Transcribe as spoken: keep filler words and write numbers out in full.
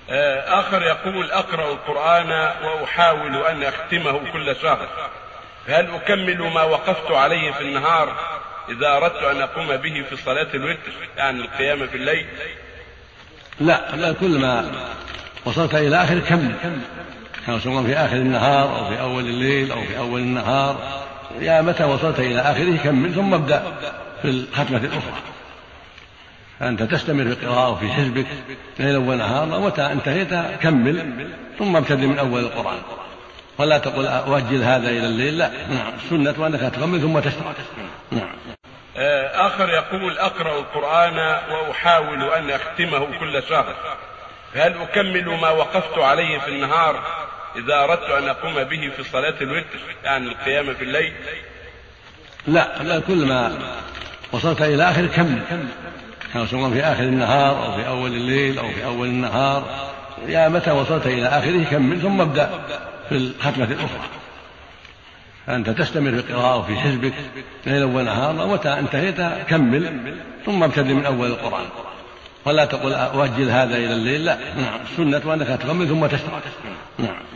آخر يقول: أقرأ القرآن وأحاول أن أختمه كل شهر، هل أكمل ما وقفت عليه في النهار إذا أردت أن أقوم به في صلاة الوتر، يعني القيام في الليل؟ لا, لا كل ما وصلت إلى آخر كمل، سواء في آخر النهار أو في أول الليل أو في أول النهار، يا متى وصلت إلى آخره كمل ثم ابدأ في الختمة الأخرى. فأنت تستمر في قراءة وفي حزبك ليلا ونهارا، ومتى انتهيت كمل ثم ابتدئ من أول القرآن، ولا تقول أؤجل هذا إلى الليل، لا، نعم، السنة أنك تكمل ثم تشرع. نعم. آخر يقول: أقرأ القرآن وأحاول أن أختمه كل شهر، هل أكمل ما وقفت عليه في النهار إذا أردت أن أقوم به في صلاة الوتر، يعني القيام في الليل؟ لا, لا كل ما وصلت إلى آخر كمل، سواء في آخر النهار أو في أول الليل أو في أول النهار، يا متى وصلت إلى آخره كمل ثم ابدأ في الختمة الأخرى. فأنت تستمر في قراءة وفي حزبك ليلا ونهارا، ومتى انتهيت كمل ثم ابتدئ من أول القرآن، ولا تقول أؤجل هذا إلى الليل، لا، نعم، السنة أنك تكمل ثم تشرع. نعم.